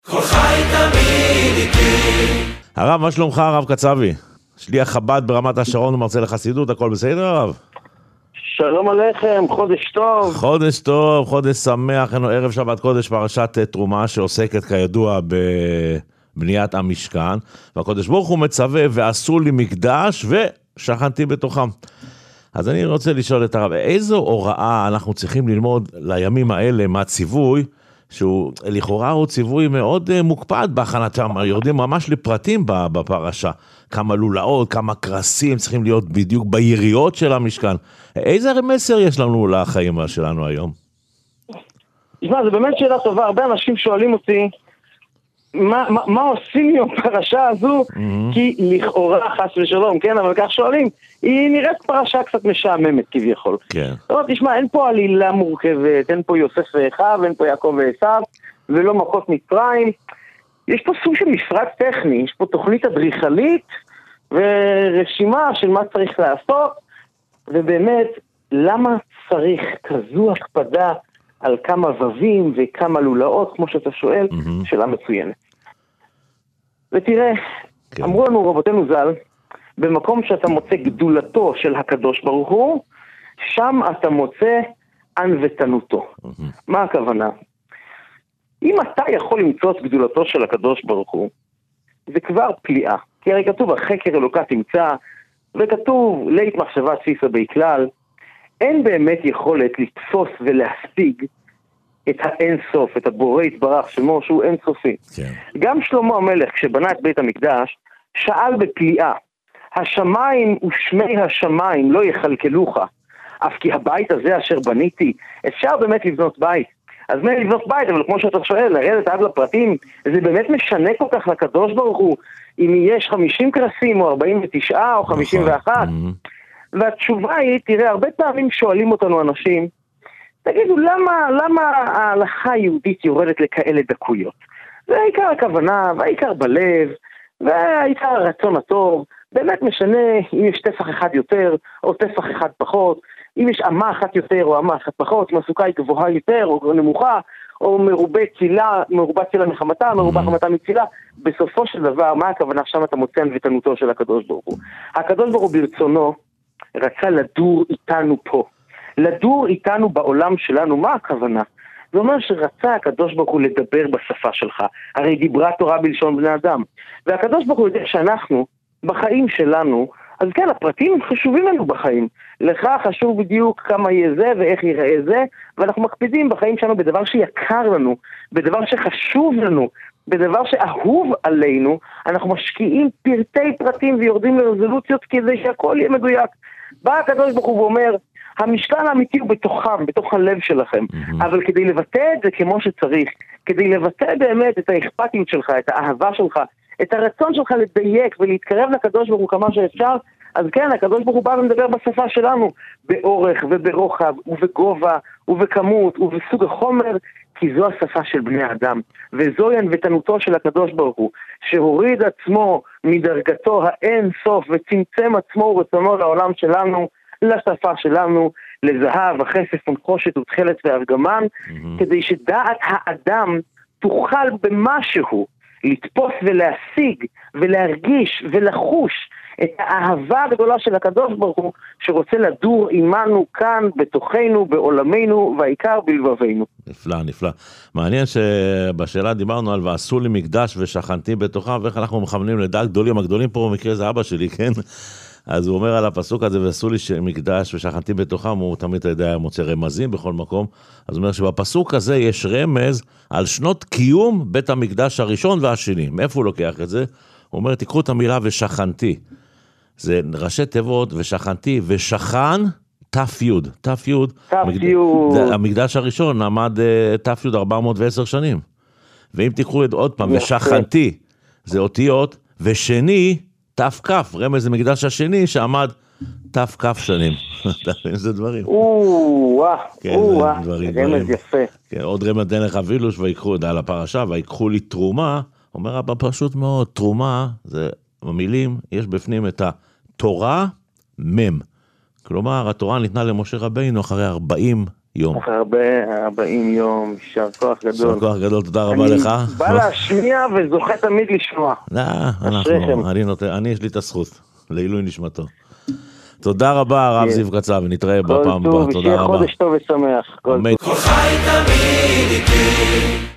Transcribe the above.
כל חי תמיד איתי. הרב, מה שלומך הרב קצבי? שליח חב"ד ברמת השרון ומרצה לחסידות, הכל בסדר הרב? שלום עליכם, חודש טוב. חודש טוב, חודש שמח, ערב שבת קודש, פרשת תרומה שעוסקת כידוע בבניית המשכן, והקודש ברוך הוא מצווה ועשו לי מקדש ושכנתי בתוכם. אז אני רוצה לשאול את הרב, איזו הוראה אנחנו צריכים ללמוד לימים האלה מהציווי, שהוא לכאורה הוא ציווי מאוד מוקפד בהכנתם, יורדים ממש לפרטים בפרשה, כמה לולאות, כמה קרסים צריכים להיות בדיוק ביריות של המשכן. איזה מסר יש לנו לחיים שלנו היום? תשמע, זה באמת שאלה טובה, הרבה אנשים שואלים אותי, מה עושים עם הפרשה הזו? כי לכאורה חס ושלום, כן, אבל כך שואלים, היא נראית פרשה קצת משעממת כביכול. כן. אבל תשמע, אין פה עלילה מורכבת, אין פה יוסף ואחיו, אין פה יעקב ועשיו, ולא מכות מצרים. יש פה סוג של מפרט טכני, יש פה תוכנית אדריכלית, ורשימה של מה צריך לעשות, ובאמת, למה צריך כזו הקפדה על כמה ובים וכמה לולאות, כמו שאתה שואל, שאלה מצוינת. ותראה, כן. אמרו לנו רבותינו ז"ל, במקום שאתה מוצא גדולתו של הקדוש ברוך הוא, שם אתה מוצא ענוותנותו. מה הכוונה? אם אתה יכול למצוא את גדולתו של הקדוש ברוך הוא, זה כבר פליאה. כי הרי כתוב, החקר אלוקה תמצא, וכתוב, לית מחשבה תפיסה בכלל, אין באמת יכולת לתפוס ולהשיג את האין סוף, את הבורא יתברך שמו שהוא אין סופי. כן. גם שלמה המלך כשבנה את בית המקדש, שאל בפליאה, השמיים ושמי השמיים לא יחלקלוך, אף כי הבית הזה אשר בניתי, אפשר באמת לבנות בית. אז מה לבנות בית, אבל כמו שאתה שואל, לרדת עד לפרטים, זה באמת משנה כל כך לקדוש ברוך הוא, אם יש 50 קרסים או 49 או 51, והתשובה היא, תראה, הרבה פעמים שואלים אותנו אנשים, תגידו, למה ההלכה היהודית יורדת לכאלה דקויות? זה העיקר הכוונה, והעיקר בלב, והעיקר הרצון הטוב, באמת משנה אם יש טפח אחד יותר, או טפח אחד פחות, אם יש אמה אחת יותר או אמה אחת פחות, אם הסוכה היא גבוהה יותר או נמוכה, או מרובה צילה מחמתה, מרובה חמתה מצילה, בסופו של דבר, מה הכוונה? שם אתה מוצא ענוותנותו של הקדוש ברוך הוא. הקדוש ברוך הוא ברצונו רצה לדור איתנו פה. לדור איתנו בעולם שלנו, מה הכוונה? זה אומר שרצה הקדוש ברוך הוא לדבר בשפה שלך. הרי דיברה תורה בלשון בני אדם. והקדוש ברוך הוא יודע שאנחנו, בחיים שלנו, אז כן, הפרטים חשובים לנו בחיים. לך חשוב בדיוק כמה יהיה זה ואיך ייראה זה, ואנחנו מקפידים בחיים שלנו בדבר שיקר לנו, בדבר שחשוב לנו, בדבר שאהוב עלינו, אנחנו משקיעים פרטי פרטים ויורדים לרזולוציות כדי שהכל יהיה מדויק. בא הקדוש ברוך הוא ואומר, המשכן האמיתי הוא בתוכם, בתוך הלב שלכם, אבל כדי לבטא את זה כמו שצריך, כדי לבטא באמת את האכפתיות שלך, את האהבה שלך, את הרצון שלך לדייק ולהתקרב לקדוש ברוך הוא כמה שאפשר, אז כן, הקדוש ברוך הוא בא ומדבר בשפה שלנו, באורך וברוחב ובגובה ובכמות ובסוג החומר, כי זו השפה של בני אדם, וזוהי ענוותנותו של הקדוש ברוך הוא, שהוריד עצמו מדרגתו האין סוף וצמצם עצמו ורצונו לעולם שלנו, לשפה שלנו, לזהב, הכסף ונחושת ותכלת וארגמן, כדי שדעת האדם תוכל במשהו לתפוס ולהשיג ולהרגיש ולחוש את האהבה הגדולה של הקדוש ברוך הוא, שרוצה לדור עמנו כאן בתוכנו, בעולמנו, והעיקר בלבבינו. נפלא, נפלא. מעניין שבשאלה דיברנו על ועשו לי מקדש ושכנתי בתוכם, ואיך אנחנו מכוונים לדעת גדולים. הגדולים פה במקרה זה אבא שלי, כן? אז הוא אומר על הפסוק הזה, ועשו לי מקדש ושכנתי בתוכם, הוא תמיד יודע, מוצא רמזים בכל מקום. אז הוא אומר שבפסוק הזה יש רמז על שנות קיום בית המקדש הראשון והשני. מאיפה הוא לוקח את זה? הוא אומר, תקחו את המילה ושכנתי. זה ראשי תיבות ושכנתי ושכן תף יוד. תף יוד. המקדש הראשון עמד תף יוד 410 שנים. ואם תקחו עוד פעם, ושכנתי, זה אותיות, ושני, תף כף, רמז למקדש השני שעמד תף כף שנים. זה דברים. רמז יפה. עוד רמז דן לך וילוש ויקחו על הפרשה, ויקחו לי תרומה, אומר רבא פשוט מאוד, תרומה, זה המילים, יש בפנים את התורה מם. כלומר, התורה ניתנה למשה רבינו אחרי 40 יום. אחרי 40 יום, יישר כוח גדול. יישר כוח גדול, תודה רבה לך. אני בא להשמיע וזוכה תמיד לשמוע. אני יש לי את הזכות, לעילוי נשמתו. תודה רבה, הרב זיו קצב, ונתראה בפעם הבאה. תודה רבה. שיהיה חודש טוב ושמח. כל חי תמיד איתי.